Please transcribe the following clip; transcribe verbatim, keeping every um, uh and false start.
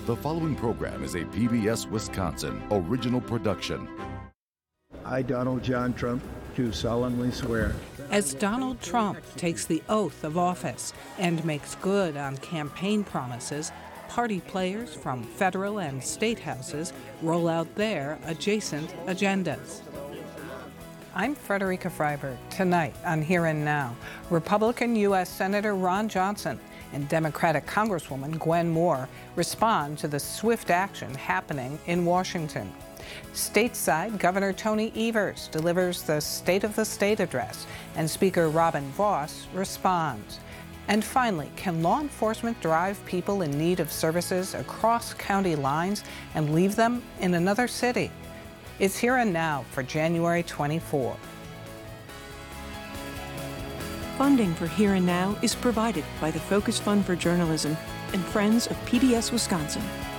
The following program is a P B S Wisconsin original production. I, Donald John Trump, do solemnly swear. As Donald Trump takes the oath of office and makes good on campaign promises, party players from federal and state houses roll out their adjacent agendas. I'm Frederica Freiberg. Tonight on Here and Now, Republican U S Senator Ron Johnson and Democratic Congresswoman Gwen Moore respond to the swift action happening in Washington. Stateside, Governor Tony Evers delivers the State of the State address, and Speaker Robin Vos responds. And finally, can law enforcement drive people in need of services across county lines and leave them in another city? It's Here and Now for January twenty-fourth. Funding for Here and Now is provided by the Focus Fund for Journalism and Friends of P B S Wisconsin.